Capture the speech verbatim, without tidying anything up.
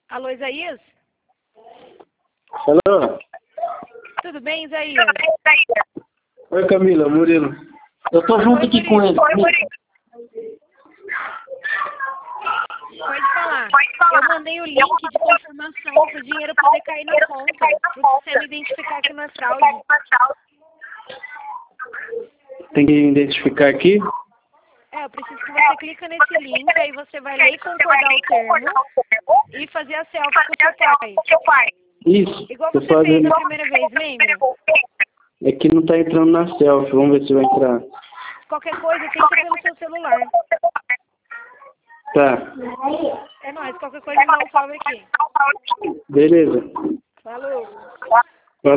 Alô, Isaías? Alô? Tudo bem, Isaías? Oi, Camila, Murilo. Eu tô junto Oi, aqui com ele. Pode falar. Eu mandei o link de confirmação para o dinheiro poder cair na conta, para o sistema identificar que não é fraude. Tem que identificar aqui? É, eu preciso que você clique nesse link, aí você vai ler e concordar o termo e fazer a selfie com o seu pai. Isso. Igual Tô você fez fazendo. a primeira vez, lembra? É que não tá entrando na selfie. Vamos ver se vai entrar. Qualquer coisa, tenta pelo seu celular. Tá. É nóis, qualquer coisa me dá um salve aqui. Beleza. Falou.